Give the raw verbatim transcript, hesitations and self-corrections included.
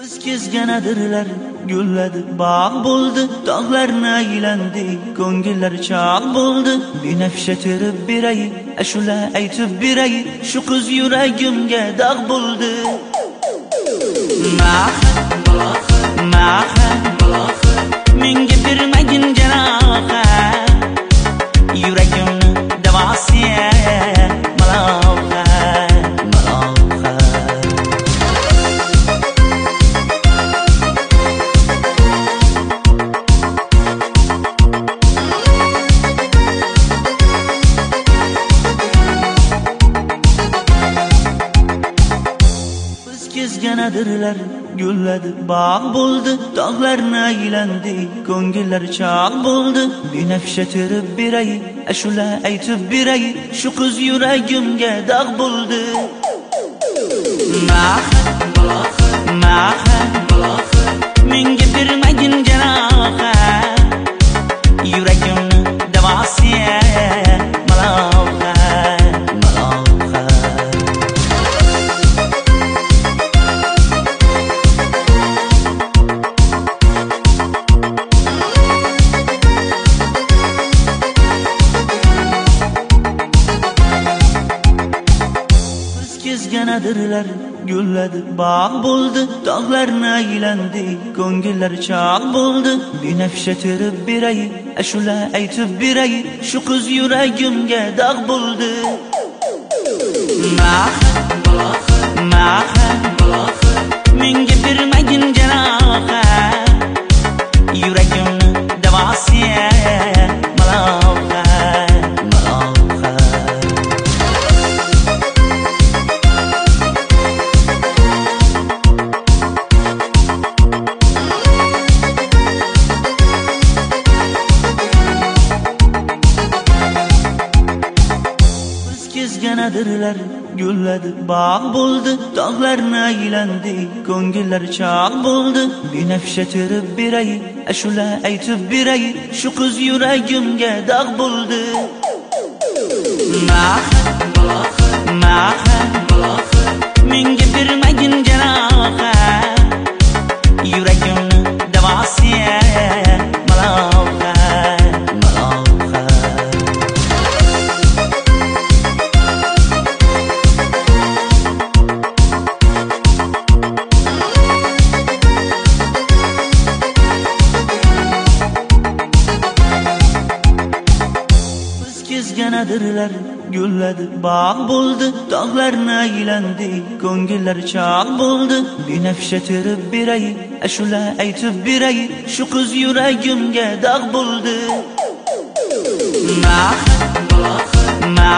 Kuz kezganadirlar, gulladi, bog' bo'ldi, tog'larni aylandi, ko'ngillar chog' bo'ldi. Binafsha terib beray, ashula aytib beray, shu qiz yuragimga dog' bo'ldi. Mahat, mahat, menga bermagin jarohat, yuragimni davosiya malohat. Kezganadirlar, gulladi, bog' bo'ldi, tog'larni aylandi, ko'ngillar chog' bo'ldi. Binafsha terib beray, ashula aytib beray, shu qiz yuragimga dog' bo'ldi. Mahat, mahat, menga bermagin jarohat, yuragimni davosiya malohat. Kezganadirlar, gulladi, bog' bo'ldi, tog'larni aylandi, ko'ngillar chog' bo'ldi. Binafsha terib beray, ashula aytib beray, shu qiz yuragimga dog' bo'ldi. Mahat, mahat, menga bermagin jarohat, yuragimni davosiya malohat. Kezganadirlar, gulladi, bog' bo'ldi, tog'larni aylandi, ko'ngillar chog' bo'ldi. Binafsha terib beray, ashula aytib beray, shu qiz yuragimga dog' bo'ldi. Mahat, mahat, menga bermagin jarohat, yuragimni davosiya malohat. Kezganadirlar, gulladi, bog' bo'ldi, tog'larni aylandi, ko'ngillar chog' bo'ldi. Binafsha terib beray, ashula aytib beray, shu qiz yuragimga dog' bo'ldi. Mahat,